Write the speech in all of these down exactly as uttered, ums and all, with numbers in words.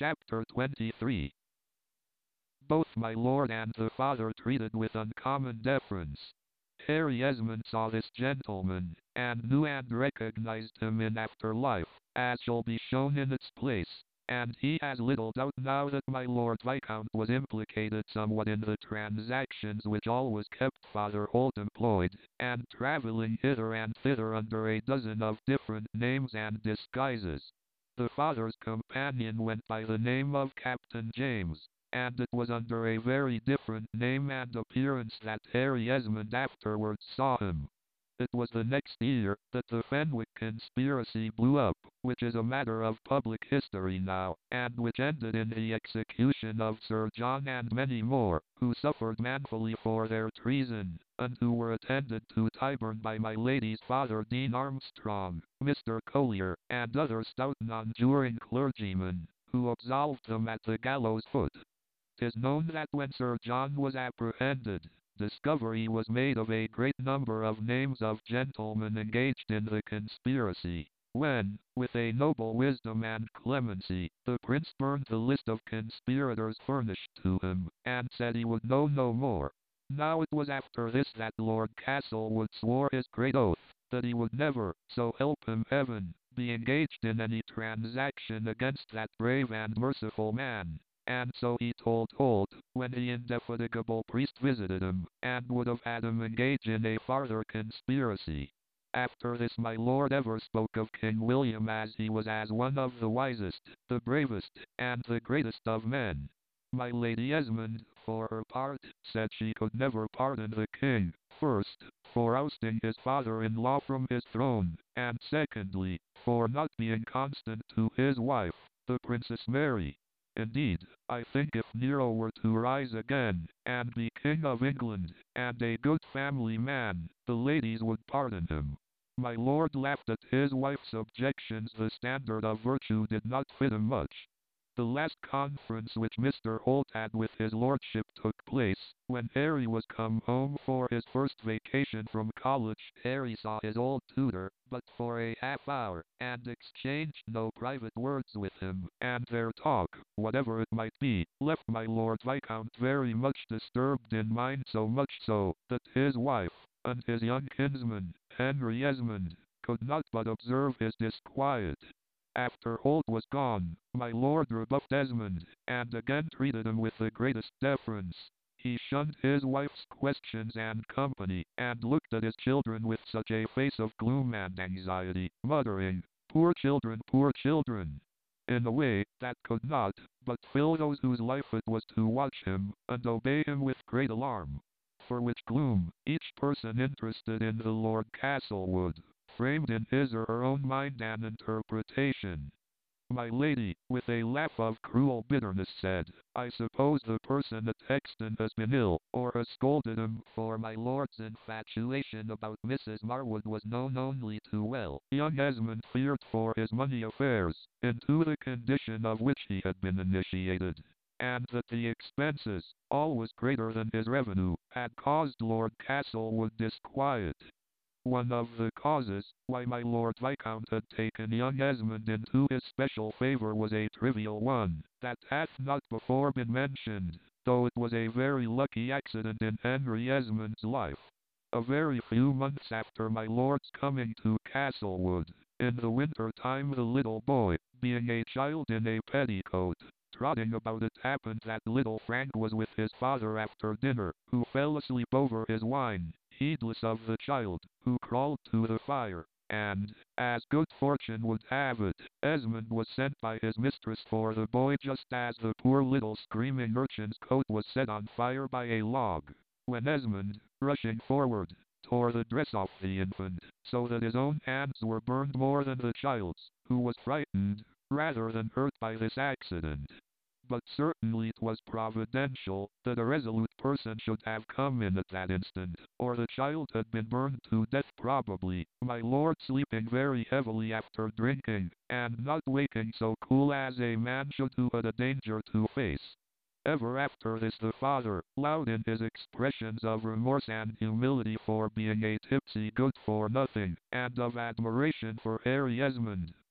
Chapter twenty-three. Both my lord and the father treated with uncommon deference. Harry Esmond saw this gentleman, and knew and recognized him in after life, as shall be shown in its place, and he has little doubt now that my Lord Viscount was implicated somewhat in the transactions which always kept Father Holt employed, and travelling hither and thither under a dozen of different names and disguises. The father's companion went by the name of Captain James, and it was under a very different name and appearance that Harry Esmond afterwards saw him. It was the next year that the Fenwick conspiracy blew up, which is a matter of public history now, and which ended in the execution of Sir John and many more, who suffered manfully for their treason, and who were attended to Tyburn by my lady's father Dean Armstrong, Mister Collier, and other stout nonjuring clergymen, who absolved them at the gallows foot. 'Tis known that when Sir John was apprehended, discovery was made of a great number of names of gentlemen engaged in the conspiracy, when, with a noble wisdom and clemency, the prince burned the list of conspirators furnished to him, and said he would know no more. Now it was after this that Lord Castlewood swore his great oath, that he would never, so help him heaven, be engaged in any transaction against that brave and merciful man. And so he told Holt, when the indefatigable priest visited him, and would have had him engage in a farther conspiracy. After this my lord ever spoke of King William as he was as one of the wisest, the bravest, and the greatest of men. My Lady Esmond, for her part, said she could never pardon the king, first, for ousting his father-in-law from his throne, and secondly, for not being constant to his wife, the Princess Mary. Indeed, I think if Nero were to rise again, and be King of England, and a good family man, the ladies would pardon him. My lord laughed at his wife's objections. The standard of virtue did not fit him much. The last conference which Mister Holt had with his lordship took place, when Harry was come home for his first vacation from college. Harry saw his old tutor, but for a half hour, and exchanged no private words with him, and their talk, whatever it might be, left my Lord Viscount very much disturbed in mind, so much so, that his wife, and his young kinsman, Henry Esmond, could not but observe his disquiet. After Holt was gone, my lord rebuffed Esmond, and again treated him with the greatest deference. He shunned his wife's questions and company, and looked at his children with such a face of gloom and anxiety, muttering, "Poor children, poor children," in a way that could not but fill those whose life it was to watch him, and obey him with great alarm. For which gloom, each person interested in the Lord Castlewood framed in his or her own mind an interpretation. My lady, with a laugh of cruel bitterness, said, "I suppose the person at Hexton has been ill, or has scolded him," for my lord's infatuation about Missus Marwood was known only too well. Young Esmond feared for his money affairs, into the condition of which he had been initiated, and that the expenses, always greater than his revenue, had caused Lord Castlewood disquiet. One of the causes why my Lord Viscount had taken young Esmond into his special favour was a trivial one, that hath not before been mentioned, though it was a very lucky accident in Henry Esmond's life. A very few months after my lord's coming to Castlewood, in the winter time, the little boy, being a child in a petticoat, trotting about, it happened that little Frank was with his father after dinner, who fell asleep over his wine, heedless of the child, who crawled to the fire, and, as good fortune would have it, Esmond was sent by his mistress for the boy just as the poor little screaming urchin's coat was set on fire by a log, when Esmond, rushing forward, tore the dress off the infant, so that his own hands were burned more than the child's, who was frightened, rather than hurt by this accident. But certainly it was providential that a resolute person should have come in at that instant, or the child had been burned to death probably, my lord sleeping very heavily after drinking, and not waking so cool as a man should who had a danger to face. Ever after this the father, loud in his expressions of remorse and humility for being a tipsy good-for-nothing, and of admiration for Harry Esmond,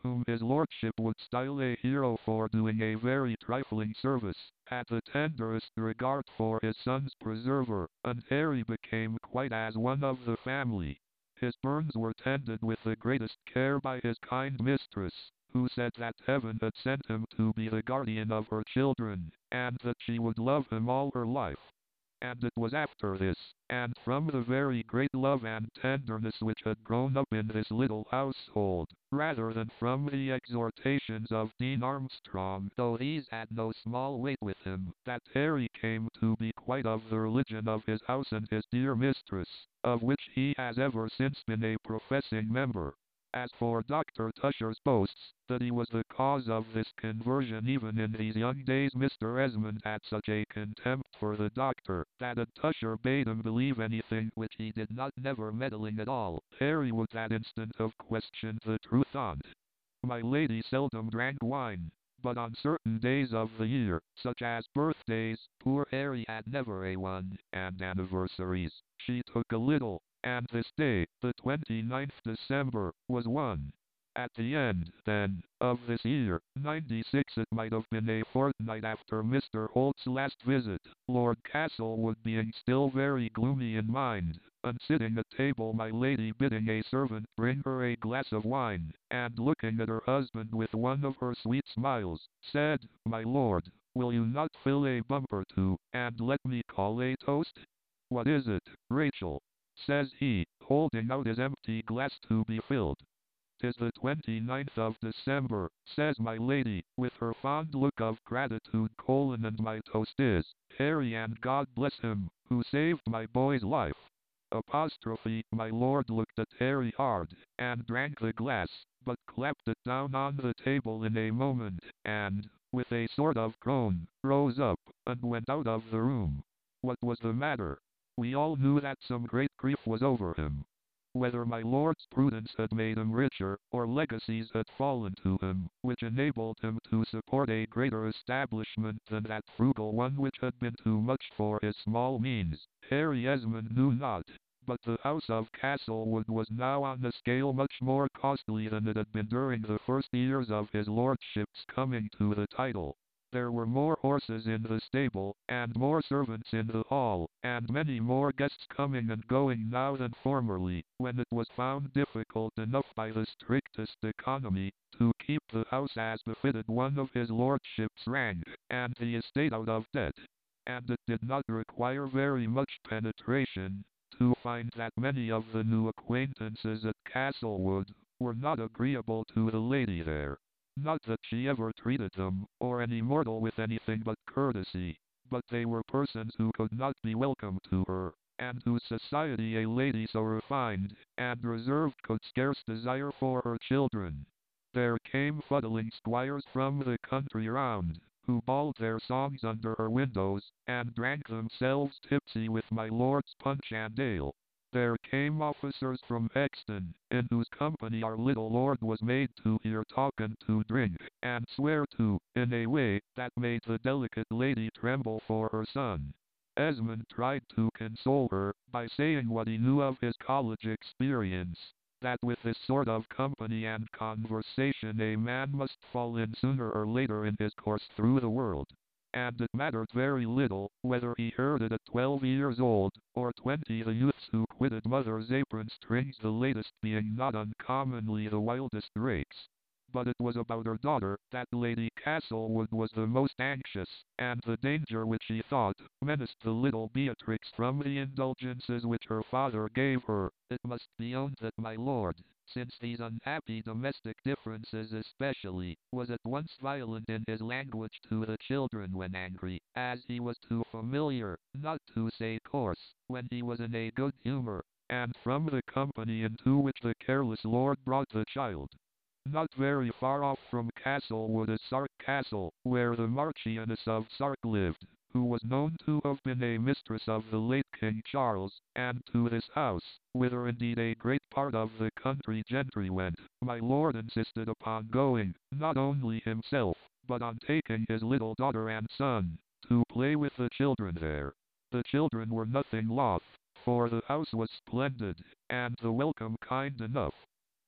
whom his lordship would style a hero for doing a very trifling service, had the tenderest regard for his son's preserver, and Harry became quite as one of the family. His burns were tended with the greatest care by his kind mistress, who said that heaven had sent him to be the guardian of her children, and that she would love him all her life. And it was after this, and from the very great love and tenderness which had grown up in this little household, rather than from the exhortations of Dean Armstrong, though these had no small weight with him, that Harry came to be quite of the religion of his house and his dear mistress, of which he has ever since been a professing member. As for Doctor Tusher's boasts, that he was the cause of this conversion even in these young days, Mister Esmond had such a contempt for the doctor, that a Tusher bade him believe anything which he did not, never meddling at all, Harry would that instant have questioned the truth on't. My lady seldom drank wine, but on certain days of the year, such as birthdays, poor Harry had never a one, and anniversaries, she took a little, and this day, the twenty-ninth December, was one. At the end, then, of this year, ninety-six, it might have been a fortnight after Mister Holt's last visit, Lord Castlewood being still very gloomy in mind, and sitting at table, my lady bidding a servant bring her a glass of wine, and looking at her husband with one of her sweet smiles, said, "My lord, will you not fill a bumper too, and let me call a toast?" "What is it, Rachel?" says he, holding out his empty glass to be filled. "'Tis the twenty-ninth of December," says my lady, with her fond look of gratitude, colon, and my toast is, Harry, and God bless him, who saved my boy's life. Apostrophe. My lord looked at Harry hard, and drank the glass, but clapped it down on the table in a moment, and, with a sort of groan, rose up, and went out of the room. What was the matter? We all knew that some great grief was over him. Whether my lord's prudence had made him richer, or legacies had fallen to him, which enabled him to support a greater establishment than that frugal one which had been too much for his small means, Harry Esmond knew not. But the house of Castlewood was now on a scale much more costly than it had been during the first years of his lordship's coming to the title. There were more horses in the stable, and more servants in the hall, and many more guests coming and going now than formerly, when it was found difficult enough by the strictest economy, to keep the house as befitted one of his lordship's rank, and the estate out of debt. And it did not require very much penetration to find that many of the new acquaintances at Castlewood were not agreeable to the lady there. Not that she ever treated them, or any mortal, with anything but courtesy, but they were persons who could not be welcome to her, and whose society a lady so refined and reserved could scarce desire for her children. There came fuddling squires from the country round, who bawled their songs under her windows, and drank themselves tipsy with my lord's punch and ale. There came officers from Exton, in whose company our little lord was made to hear talk and to drink, and swear too, in a way that made the delicate lady tremble for her son. Esmond tried to console her, by saying what he knew of his college experience, that with this sort of company and conversation a man must fall in sooner or later in his course through the world. And it mattered very little, whether he heard it at twelve years old, or twenty, the youths who quitted mother's apron strings, the latest being not uncommonly the wildest rakes. But it was about her daughter that Lady Castlewood was the most anxious, and the danger which she thought menaced the little Beatrix from the indulgences which her father gave her. It must be owned that my lord, since these unhappy domestic differences especially, was at once violent in his language to the children when angry, as he was too familiar, not to say coarse, when he was in a good humour, and from the company into which the careless lord brought the child. Not very far off from Castlewood is Sark Castle, where the Marchioness of Sark lived, who was known to have been a mistress of the late King Charles, and to this house, whither indeed a great part of the country gentry went, my lord insisted upon going, not only himself, but on taking his little daughter and son, to play with the children there. The children were nothing loth, for the house was splendid, and the welcome kind enough.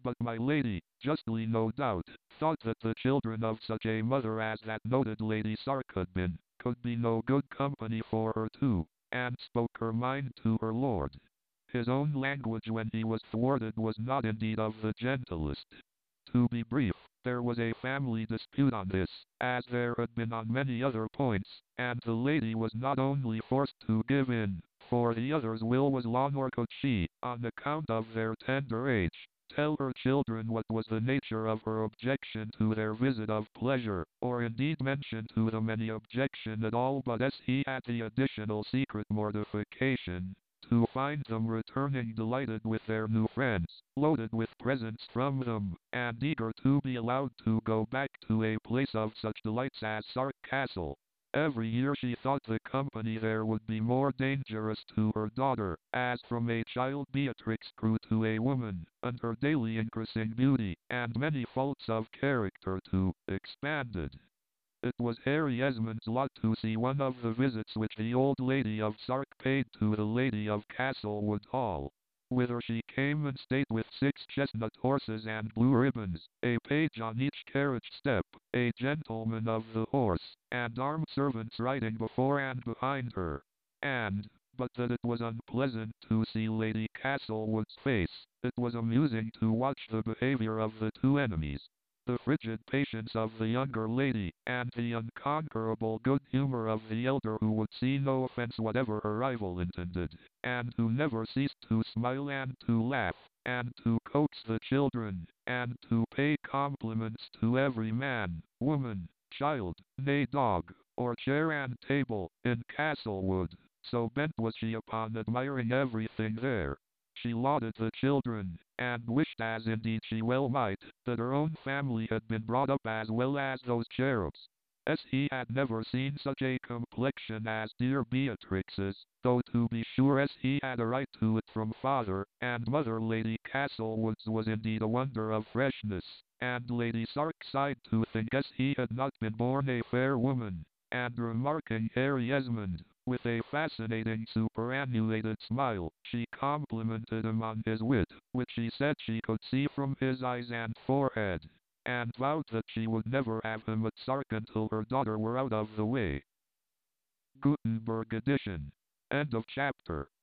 But my lady, justly no doubt, thought that the children of such a mother as that noted Lady Sark had been, could be no good company for her too, and spoke her mind to her lord. His own language when he was thwarted was not indeed of the gentlest. To be brief, there was a family dispute on this, as there had been on many other points, and the lady was not only forced to give in, for the other's will was law, nor could she, on account of their tender age, tell her children what was the nature of her objection to their visit of pleasure, or indeed mention to them any objection at all, but as he had the additional secret mortification to find them returning delighted with their new friends, loaded with presents from them, and eager to be allowed to go back to a place of such delights as Sark Castle. Every year she thought the company there would be more dangerous to her daughter, as from a child Beatrix grew to a woman, and her daily increasing beauty, and many faults of character too, expanded. It was Harry Esmond's lot to see one of the visits which the old lady of Sark paid to the lady of Castlewood Hall, whither she came in state with six chestnut horses and blue ribbons, a page on each carriage step, a gentleman of the horse, and armed servants riding before and behind her. And, but that it was unpleasant to see Lady Castlewood's face, it was amusing to watch the behavior of the two enemies. The frigid patience of the younger lady, and the unconquerable good humor of the elder, who would see no offense whatever her rival intended, and who never ceased to smile and to laugh, and to coax the children, and to pay compliments to every man, woman, child, nay dog, or chair and table, in Castlewood. So bent was she upon admiring everything there. She lauded the children, and wished, as indeed she well might, that her own family had been brought up as well as those cherubs. As he had never seen such a complexion as dear Beatrix's, though to be sure as he had a right to it from father and mother, Lady Castlewood's was indeed a wonder of freshness, and Lady Sark sighed to think as he had not been born a fair woman, and remarking Harry Esmond, with a fascinating superannuated smile, she complimented him on his wit, which she said she could see from his eyes and forehead, and vowed that she would never have him at Sark until her daughter were out of the way. Gutenberg edition. End of chapter.